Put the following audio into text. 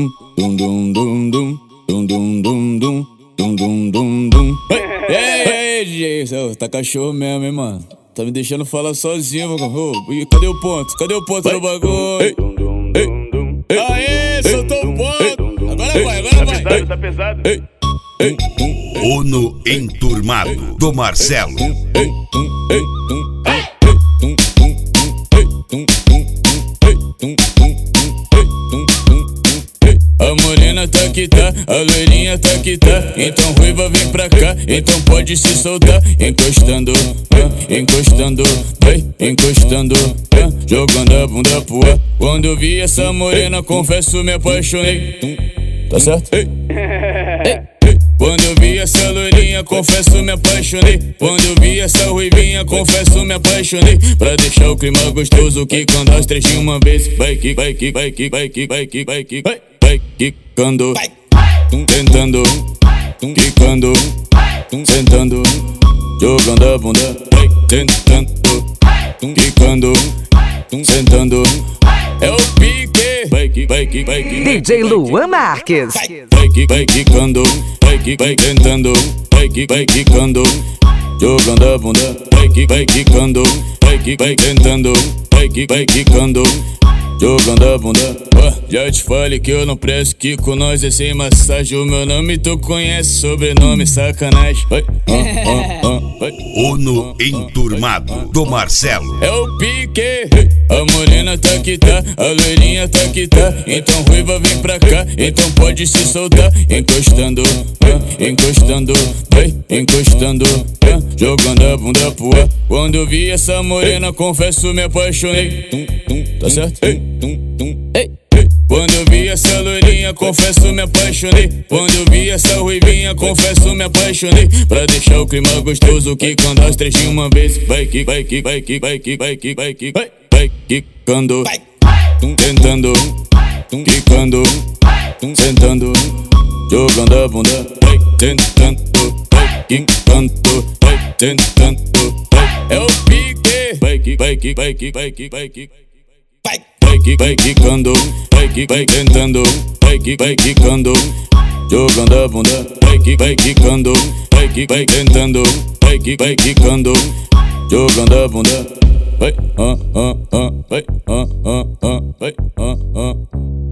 dum dum dum dum dum dum dum dum dum dum dum dum. Ei, DJ, cê tá cachorro mesmo, hein, mano? Tá me deixando falar sozinho, mano. Cadê o ponto? Cadê o ponto do bagulho? Aê, soltou o ponto. Agora vai. Tá pesado. Uno Enturmado, do Marcelo. A morena tá que tá, a loirinha tá que tá. Então ruiva vem pra cá, então pode se soltar. Encostando, encostando, vai, encostando, jogando a bunda pro ar. Quando eu vi essa morena, confesso, me apaixonei. Tá certo? Quando eu vi essa loirinha, confesso, me apaixonei. Quando eu vi essa ruivinha, confesso, me apaixonei. Pra deixar o clima gostoso, que quando as três de uma vez vai que, vai que, vai que, vai que, vai que, vai que, vai quicando, tentando, quicando, sentando, jogando a bunda, vai tentando, quicando, sentando. É o pique, vai que, vai que, vai que. DJ Luan Marques. Vai quicando, vai tentando, vai quicando, jogando a bunda, vai quicando, vai tentando, vai quicando, jogando a bunda. Já te falei que eu não presto, que com nós é sem massagem. O meu nome tu conhece, sobrenome sacanagem. Uno Enturmado, do Marcelo. É o pique, a morena tá que tá, a loirinha tá que tá. Então ruiva vem pra cá, então pode se soltar. Encostando, encostando, vai, encostando, jogando a bunda pro ar. Quando eu vi essa morena, confesso, me apaixonei. Tá certo? Quando eu vi essa loirinha, confesso, me apaixonei. Quando eu vi essa ruivinha, confesso, me apaixonei. Pra deixar o clima gostoso, que quando as três de uma vez vai que, vai que, vai que, vai que, vai que, vai que, vai quicando, tentando, quicando, sentando, jogando a bunda, vai tentando, vai quicando, vai tentando. É o pique, vai que, vai que, vai que, vai que, vai que. Vai quicando, vai tentando, vai quicando, jogando a bunda, vai quicando, vai tentando, vai quicando, jogando a bunda, vai, vai,